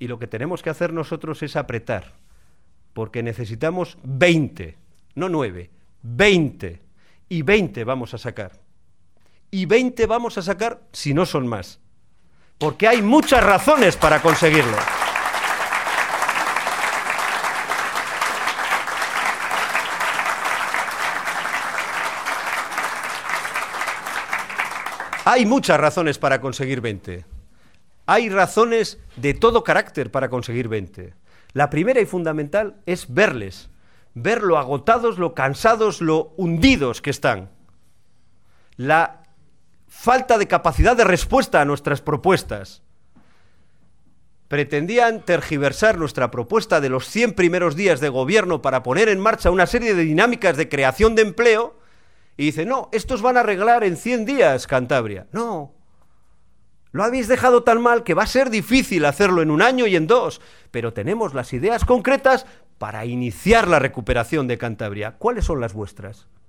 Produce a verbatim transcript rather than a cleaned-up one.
Y lo que tenemos que hacer nosotros es apretar, porque necesitamos veinte, no nueve, veinte, y veinte vamos a sacar. Y veinte vamos a sacar si no son más, porque hay muchas razones para conseguirlo. Hay muchas razones para conseguir veinte. Hay razones de todo carácter para conseguir veinte. La primera y fundamental es verles, ver lo agotados, lo cansados, lo hundidos que están. La falta de capacidad de respuesta a nuestras propuestas. Pretendían tergiversar nuestra propuesta de los cien primeros días de gobierno para poner en marcha una serie de dinámicas de creación de empleo y dicen, no, estos van a arreglar en cien días Cantabria. No, lo habéis dejado tan mal que va a ser difícil hacerlo en un año y en dos, pero tenemos las ideas concretas para iniciar la recuperación de Cantabria. ¿Cuáles son las vuestras?